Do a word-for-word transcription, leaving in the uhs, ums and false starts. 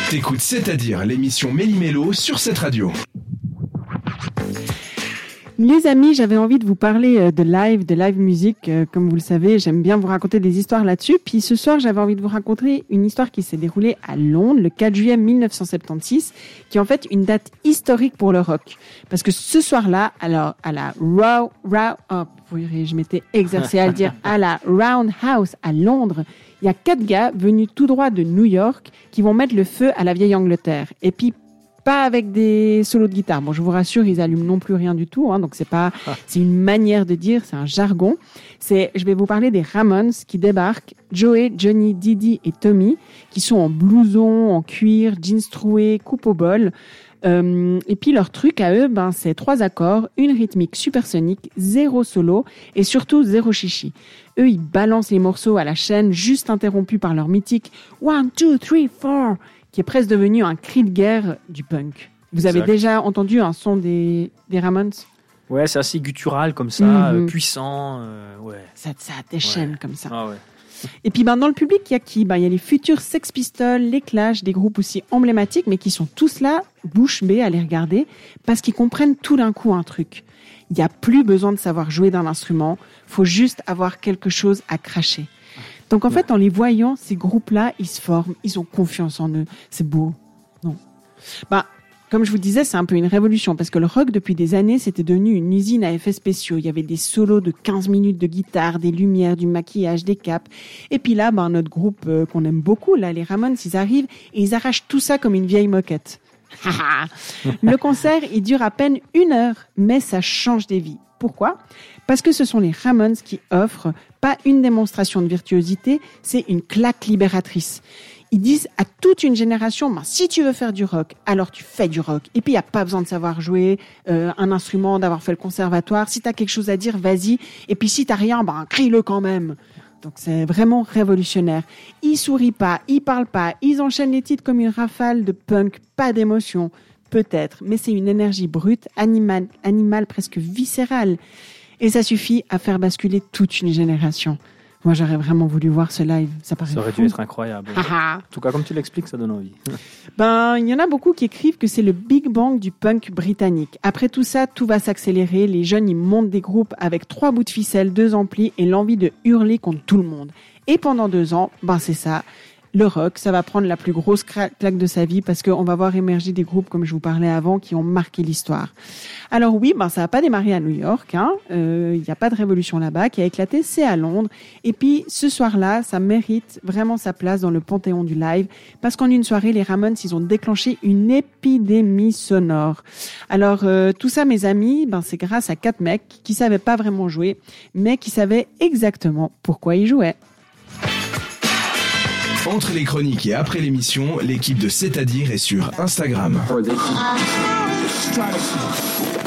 T'écoutes C'est-à-dire l'émission Méli-Mélo sur cette radio. Les amis, j'avais envie de vous parler de live, de live musique. Comme vous le savez, j'aime bien vous raconter des histoires là-dessus. Puis ce soir, j'avais envie de vous raconter une histoire qui s'est déroulée à Londres le quatre juillet mille neuf cent soixante-seize, qui est en fait une date historique pour le rock. Parce que ce soir-là, alors à la Row, Row, oh, oui, je m'étais exercée à le dire, à la Roundhouse à Londres, il y a quatre gars venus tout droit de New York qui vont mettre le feu à la vieille Angleterre. Et puis pas avec des solos de guitare. Bon, je vous rassure, ils allument non plus rien du tout. Hein, donc c'est pas, c'est une manière de dire, c'est un jargon. C'est, je vais vous parler des Ramones qui débarquent. Joey, Johnny, Didi et Tommy, qui sont en blouson, en cuir, jeans troués, coupe au bol. Euh, et puis leur truc à eux, ben c'est trois accords, une rythmique supersonique, zéro solo et surtout zéro chichi. Eux, ils balancent les morceaux à la chaîne, juste interrompus par leur mythique one, two, three, four. Qui est presque devenu un cri de guerre du punk. Vous avez exact. Déjà entendu un son des, des Ramones ? Ouais, c'est assez guttural comme ça, mm-hmm. euh, puissant. Euh, ouais. Ça, ça déchaîne ouais. comme ça. Ah ouais. Et puis ben, dans le public, il y a qui ? Ben, il y a les futurs Sex Pistols, les Clash, des groupes aussi emblématiques, mais qui sont tous là, bouche bée, à les regarder, parce qu'ils comprennent tout d'un coup un truc. Il n'y a plus besoin de savoir jouer d'un instrument, il faut juste avoir quelque chose à cracher. Donc en fait, en les voyant, ces groupes-là, ils se forment, ils ont confiance en eux. C'est beau, non ? Bah, comme je vous disais, c'est un peu une révolution parce que le rock, depuis des années, c'était devenu une usine à effets spéciaux. Il y avait des solos de quinze minutes de guitare, des lumières, du maquillage, des capes. Et puis là, bah, notre groupe euh, qu'on aime beaucoup, là, les Ramones, ils arrivent et ils arrachent tout ça comme une vieille moquette. Le concert, il dure à peine une heure, mais ça change des vies. Pourquoi ? Parce que ce sont les Ramones qui offrent pas une démonstration de virtuosité, c'est une claque libératrice. Ils disent à toute une génération, ben, si tu veux faire du rock, alors tu fais du rock. Et puis, il n'y a pas besoin de savoir jouer euh, un instrument, d'avoir fait le conservatoire. Si tu as quelque chose à dire, vas-y. Et puis, si tu n'as rien, ben, crie-le quand même. Donc, c'est vraiment révolutionnaire. Ils sourient pas, ils parlent pas, ils enchaînent les titres comme une rafale de punk, pas d'émotion. Peut-être, mais c'est une énergie brute, animale, animale presque viscérale. Et ça suffit à faire basculer toute une génération. Moi, j'aurais vraiment voulu voir ce live. Ça paraît Ça aurait fou. dû être incroyable. En tout cas, comme tu l'expliques, ça donne envie. Ben, il y en a beaucoup qui écrivent que c'est le Big Bang du punk britannique. Après tout ça, tout va s'accélérer. Les jeunes, ils montent des groupes avec trois bouts de ficelle, deux amplis et l'envie de hurler contre tout le monde. Et pendant deux ans, ben c'est ça. Le rock, ça va prendre la plus grosse claque de sa vie parce qu'on va voir émerger des groupes, comme je vous parlais avant, qui ont marqué l'histoire. Alors oui, ben ça n'a pas démarré à New York, hein. Euh, il n'y a pas de révolution là-bas qui a éclaté, c'est à Londres. Et puis ce soir-là, ça mérite vraiment sa place dans le panthéon du live parce qu'en une soirée, les Ramones, ils ont déclenché une épidémie sonore. Alors euh, tout ça, mes amis, ben c'est grâce à quatre mecs qui savaient pas vraiment jouer, mais qui savaient exactement pourquoi ils jouaient. Entre les chroniques et après l'émission, l'équipe de C'est-à-dire est sur Instagram.